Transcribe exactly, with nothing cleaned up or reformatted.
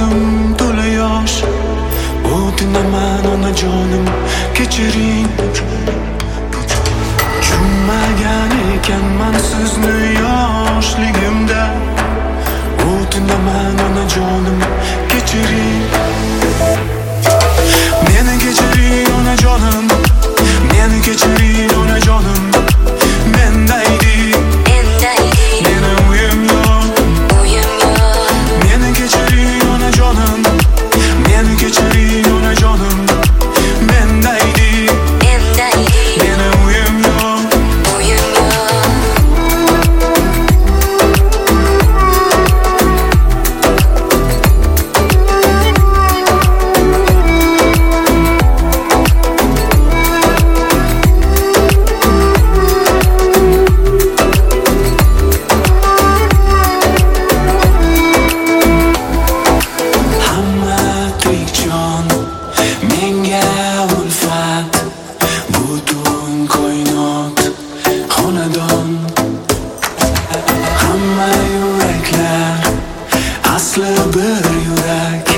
ko'zim to'la yosh. O'tinaman onajonim, kechiring. Tushunmagan ekanman sizni yoshligimda. O'tinaman onajonim, kechiring. Meni kechiring onajonim, meni kechiring onajonim. Mendaydi, mendaydi, meni uyim yo'q, uyim yo'q. Meni kechiring onajonim, meni kechiring onajonim. Mendaydi, mendaydi, meni uyim yo'q, uyim yo'q. Hamma yuraklar asli bir yurak.